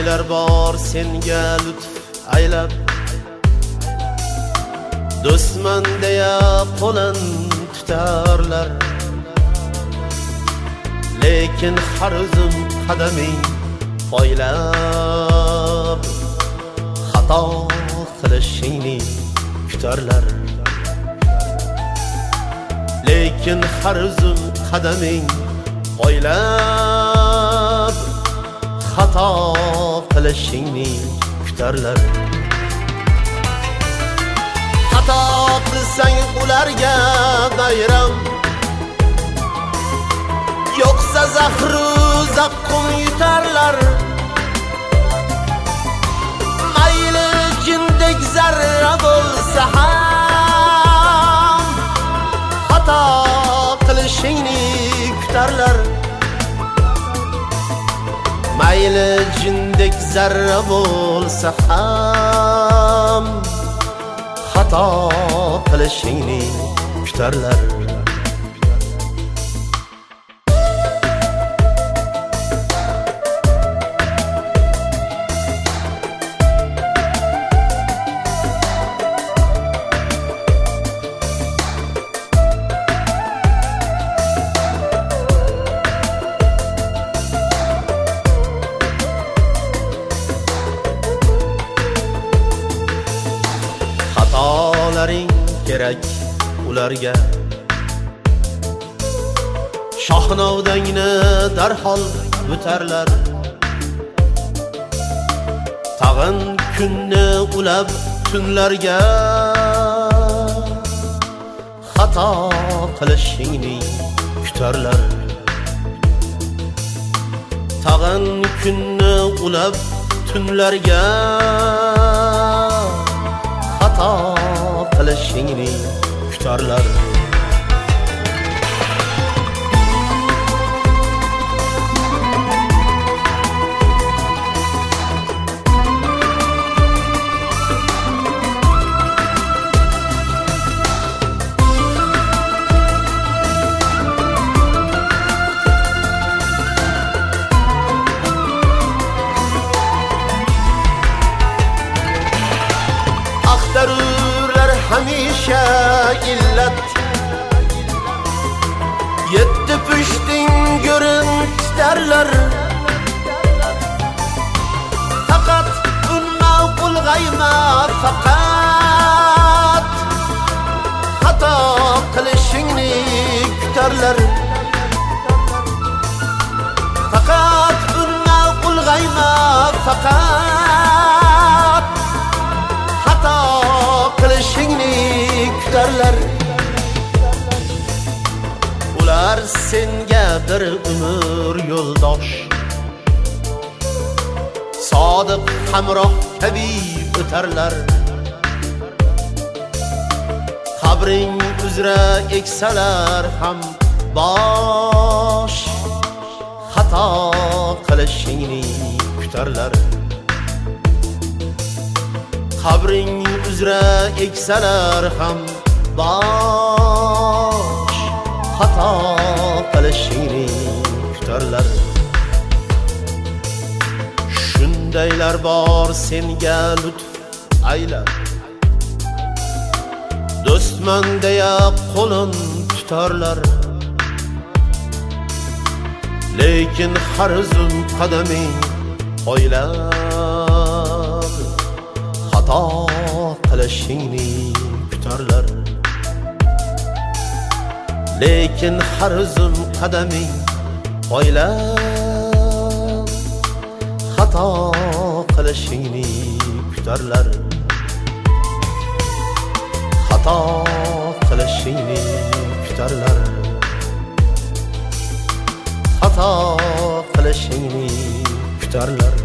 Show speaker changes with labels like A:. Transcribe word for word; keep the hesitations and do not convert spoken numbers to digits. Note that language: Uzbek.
A: Shundaylar bor senga lutf aylab, do'stman deya qo'lin tutarlar. Lekin har o'zim qadaming poylab, xato qilishingni kutarlar. Lekin har o'zim qadaming poylab, xato qilishingni kutarlar. Xato qilsang ularga bayram, yo'qsa zahru zaqqum yutarlar. Mayli jindek zarra bo'lsa ham, xato qilishingni kutarlar. Mayli jindek zarra bo'lsa ham, xato qilishingni kutarlar. Xatolaring kerak ularga, shohnodangni darhol o'tarlar. Tag'in kunni ulab tunlarga, xato qilishingni kutarlar. Tag'in kunni ulab tunlarga, xato qilishingni kutarlar. Axtarurlar hamisha illat, yetti pushting go'rin tutarlar. Faqat unma ulg'ayma, faqat xato qilishingni kutarlar. Faqat unma ulg'ayma, faqat xato qilishingni kutarlar. Ular senga bir umr yo'ldosh, sodiq hamroh kabi o'tarlar. Qabring uzra eksalar ham bosh, xato qilishingni kutarlar. Qabring uzra eksalar ham bosh, xato qilishingni kutarlar. Shundaylar bor senga lutf aylab, do'stman deya qo'lin tutarlar. Lekin har o'zim qadaming poylab, xato qilishingni kutarlar. Lekin har o'zim qadaming poylab, xato qilishingni kutarlar. Xato qilishingni kutarlar. Xato qilishingni kutarlar.